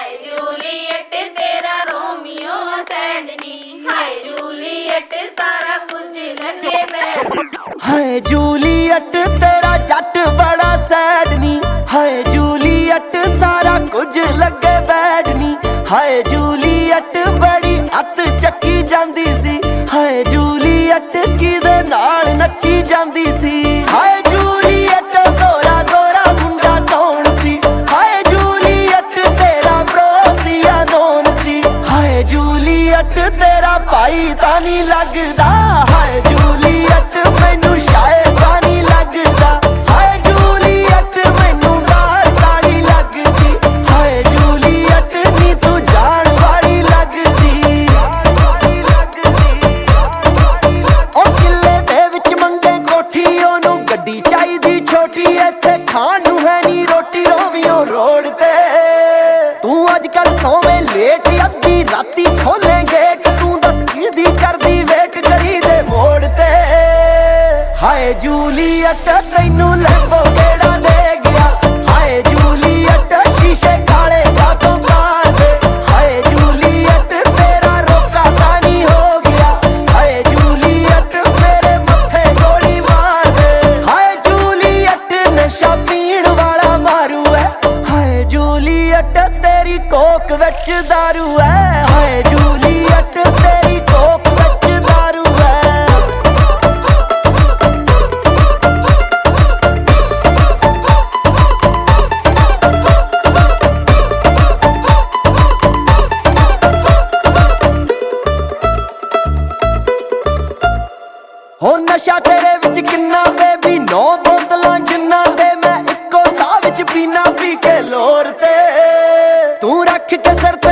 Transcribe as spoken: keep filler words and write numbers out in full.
हाय Juliet तेरा Romeo सैंडनी, hi Juliet सारा कुछ लगे बैड। हाय जूलियट तेरा जट बड़ा सैड नी, हाय जूलियट सारा कुछ लगे बैड नी। हाय जूलियट बड़ी अत चक्की जांदी सी, हाय जूलियट किदे नाल नच्ची जांदी सी। हाय जूलियट गोरा गोरा मुंडा कौन सी, हाय जूलियट तेरा ब्रोसिया नोन सी। हाय जूलियट तेरा भाई तां नी लगदा, हाय जूलियट मैनू शायद तां नी लगदा। हाय जूलियट मैनू नाल तां नी लगदी, हाय जूलियट नी तू जान वाली लगदी। ओ किले दे विच मंगे कोठी, ओनू गड्डी चाहीदी छोटी, इत्थे खाण नू है नी रोटी रोमियो रोड ते। तू अजकल सोवे लेट अद्धी राती खोले गेट, तू दस किदी करदी वेट करी दे मोड़ ते। हाय जूलियट तैनू लैंबो केड़ा दे गया, हाय जूलियट शीशे काले कातों मार दे। हाय जूलियट तेरा रोका तानी हो गया, हाय जूलियट मेरे मत्थे गोली मार दे। हाय जूलियट नशा पीण वाला मारू है, हाय जूलियट तेरी कोक विच दारू है। हाय जूलियट तेरी कोक विच दारू है। हो नशा तेरे विच किन्ना बेबी, नौ बोतलां जिन्ना दे मैं इक्को साह विच पीना, पी के लोर ते। तू रख के सिर